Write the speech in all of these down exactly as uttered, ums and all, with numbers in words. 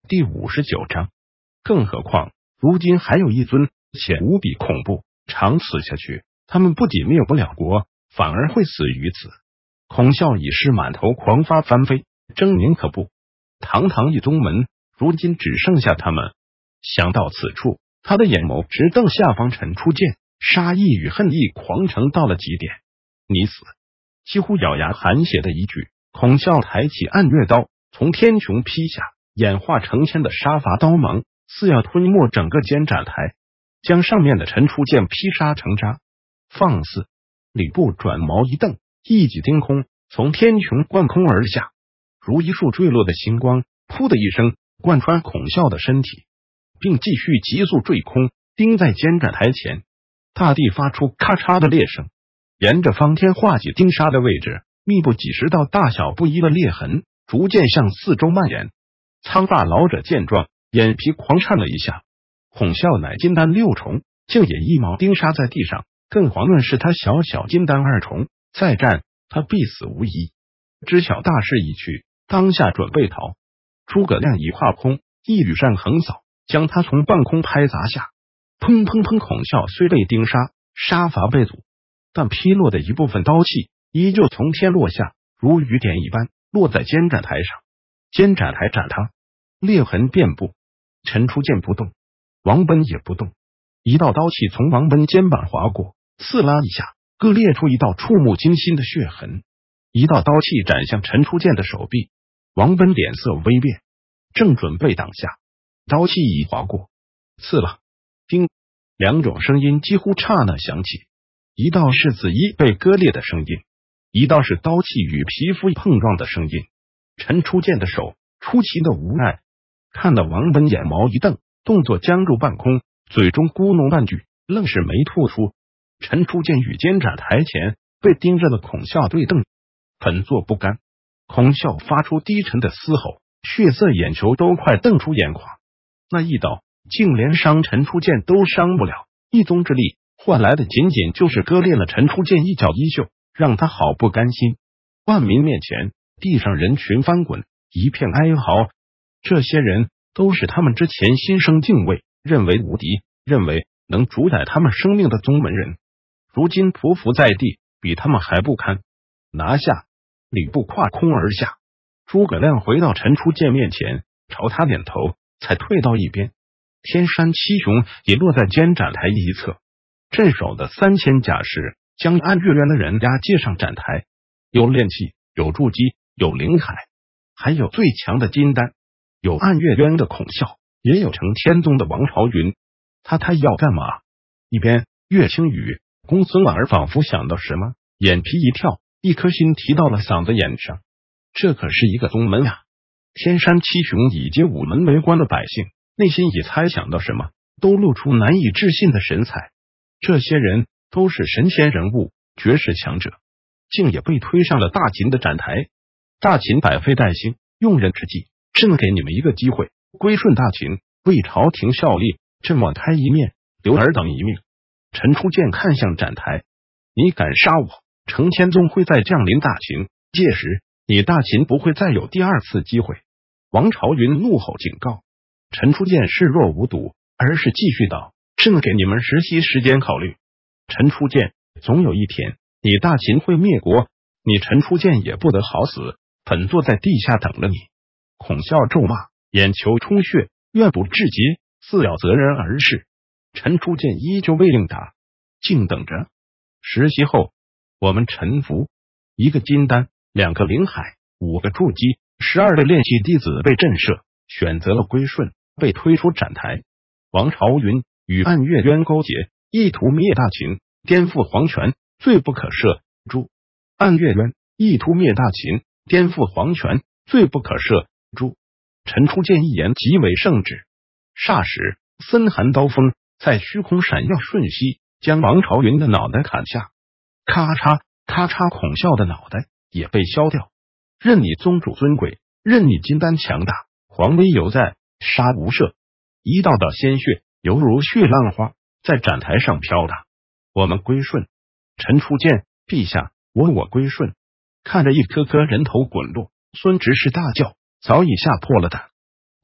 第五十九章。更何况，如今还有一尊且无比恐怖，长此下去，他们不仅灭不了国，反而会死于此。孔孝已是满头狂发翻飞，狰狞可怖。堂堂一宗门，如今只剩下他们。想到此处，他的眼眸直瞪下方陈初见，杀意与恨意狂盛到了极点。你死！几乎咬牙含血的一句，孔孝抬起暗月刀，从天穹劈下，演化成千的杀伐刀芒，似要吞没整个监斩台，将上面的陈初见劈杀成渣。放肆！吕布转眸一瞪，一戟盯空，从天穹贯空而下，如一束坠落的星光，噗的一声贯穿孔孝的身体，并继续急速坠空，钉在监斩台前。大地发出咔嚓的裂声，沿着方天画戟钉杀的位置，密布几十道大小不一的裂痕，逐渐向四周蔓延。苍发老者见状，眼皮狂颤了一下。孔孝乃金丹六重，竟也一矛钉杀在地上，更遑论是他小小金丹二重，再战他必死无疑。知晓大势已去，当下准备逃。诸葛亮已化空，一羽扇横扫，将他从半空拍砸下。砰砰砰！孔孝虽被钉杀，杀伐被阻，但劈落的一部分刀气依旧从天落下，如雨点一般落在监斩台上。监斩台斩塌，裂痕遍布。陈初见不动，王奔也不动。一道刀气从王奔肩膀划过，刺啦一下，各裂出一道触目惊心的血痕。一道刀气斩向陈初见的手臂，王奔脸色微变，正准备挡下，刀气已划过，刺了。叮，两种声音几乎刹那响起，一道是子衣被割裂的声音，一道是刀气与皮肤碰撞的声音。陈初见的手出奇的无奈，看得王奔眼眸一瞪，动作僵住半空，嘴中咕哝半句，愣是没吐出。陈初见与监斩台前被盯着的孔孝对瞪，很作不甘。孔孝发出低沉的嘶吼，血色眼球都快瞪出眼眶。那一刀竟连伤陈初见都伤不了，一宗之力换来的仅仅就是割裂了陈初见一角衣袖，让他好不甘心。万民面前，地上人群翻滚，一片哀嚎。这些人都是他们之前心生敬畏，认为无敌，认为能主宰他们生命的宗门人，如今匍匐在地，比他们还不堪。拿下！吕布跨空而下，诸葛亮回到陈初见面前，朝他点头，才退到一边。天山七雄也落在监斩台一侧，镇守的三千甲士将按月渊的人押接上斩台，有炼气，有筑基，有灵海，还有最强的金丹，有按月渊的孔孝，也有成天宗的王朝云。他他要干嘛？一边岳青雨、公孙婉儿仿佛想到什么，眼皮一跳，一颗心提到了嗓子眼上。这可是一个宗门啊！天山七雄以及五门为官的百姓，内心已猜想到什么，都露出难以置信的神采。这些人都是神仙人物，绝世强者，竟也被推上了大秦的斩台。大秦百废待兴，用人之际，朕给你们一个机会，归顺大秦，为朝廷效力，朕网开一面，留尔等一命。陈初见看向斩台，你敢杀我，成天宗会再降临大秦，届时你大秦不会再有第二次机会。王朝云怒吼警告。陈初见视若无睹，而是继续道：朕给你们实习时间考虑。陈初见，总有一天你大秦会灭国，你陈初见也不得好死，本座在地下等了你。孔孝咒骂，眼球充血，怨不至极，似要择人而噬。陈初见依旧未应答，静等着。实习后，我们臣服。一个金丹，两个灵海，五个筑基，十二个炼气弟子被震慑，选择了归顺，被推出斩台。王朝云与按月渊勾结，意图灭大秦，颠覆皇权，罪不可赦。诛！按月渊意图灭大秦，颠覆皇权，罪不可赦。诛！陈初见一言极为圣旨。霎时，森寒刀锋在虚空闪耀瞬息，将王朝云的脑袋砍下。咔嚓咔嚓，孔孝的脑袋也被削掉。任你宗主尊贵，任你金丹强大，皇威犹在，杀无赦。一道道鲜血犹如血浪花在斩台上飘打。我们归顺。陈初见，陛下，我我归顺。看着一颗颗人头滚落，孙执事大叫，早已吓破了胆。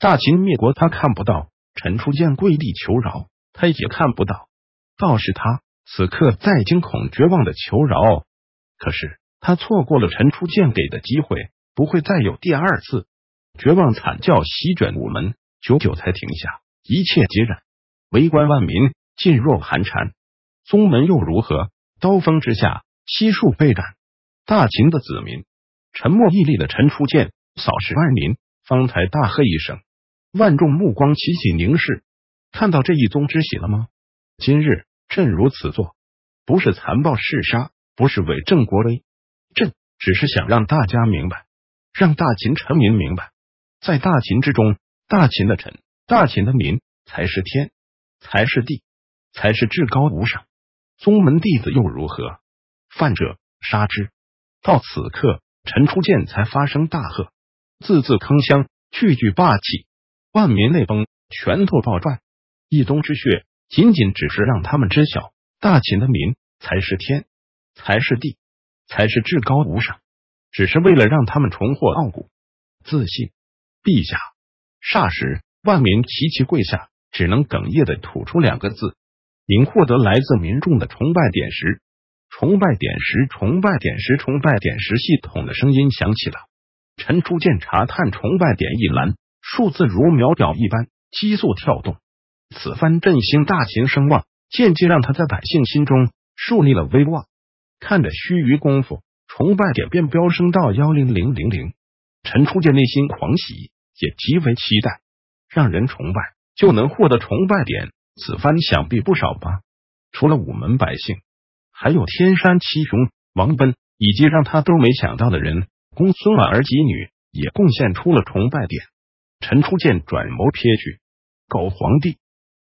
大秦灭国他看不到，陈初见跪地求饶他也看不到，倒是他此刻在惊恐绝望的求饶。可是他错过了陈初见给的机会，不会再有第二次。绝望惨叫席卷午门，久久才停下，一切皆然。围观万民噤若寒蝉。宗门又如何？刀锋之下，悉数被斩。大秦的子民，沉默屹立的陈初见扫视万民，方才大喝一声。万众目光齐齐凝视，看到这一宗之喜了吗？今日朕如此做，不是残暴嗜杀，不是伪正国威，朕只是想让大家明白，让大秦臣民明白，在大秦之中，大秦的臣，大秦的民才是天，才是地，才是至高无上。宗门弟子又如何？犯者杀之。到此刻，陈初见才发声大喝，字字铿锵，句句霸气，万民泪崩，拳头爆转。一宗之血，仅仅只是让他们知晓，大秦的民才是天，才是地，才是至高无上，只是为了让他们重获傲骨、自信。陛下！霎时，万民齐齐跪下，只能哽咽的吐出两个字：您获得来自民众的崇拜点石。崇拜点石，崇拜点石，崇拜点石，系统的声音响起了。陈初见查探崇拜点一栏，数字如秒表一般急速跳动。此番振兴大秦声望，间接让他在百姓心中树立了威望。看着须臾功夫，崇拜点便飙升到一零零零零。陈初见内心狂喜，也极为期待。让人崇拜就能获得崇拜点，此番想必不少吧？除了午门百姓，还有天山七雄王贲，以及让他都没想到的人，公孙婉儿及女也贡献出了崇拜点。陈初见转眸瞥去，狗皇帝